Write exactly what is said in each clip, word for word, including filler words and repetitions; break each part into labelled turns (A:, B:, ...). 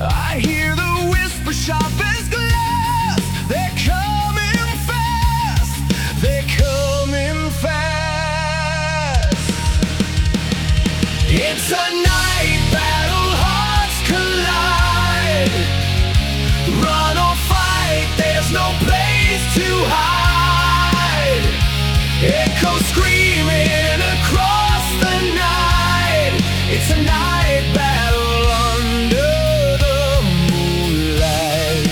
A: I hear the whisper sharp as glass. They're coming fast. They're coming fast. It's a night battle, hearts collide. Run or fight, there's no place to hide. Echoes screaming across the night. It's a night battle under the moonlight.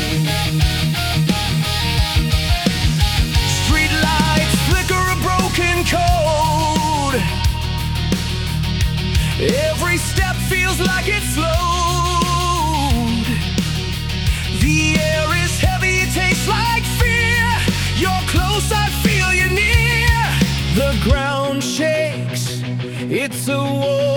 A: Street lights flicker a broken code. Every step feels like it's slowed. The air is heavy, it tastes like fear. You're close, I feel you near. The ground shakes, it's a war.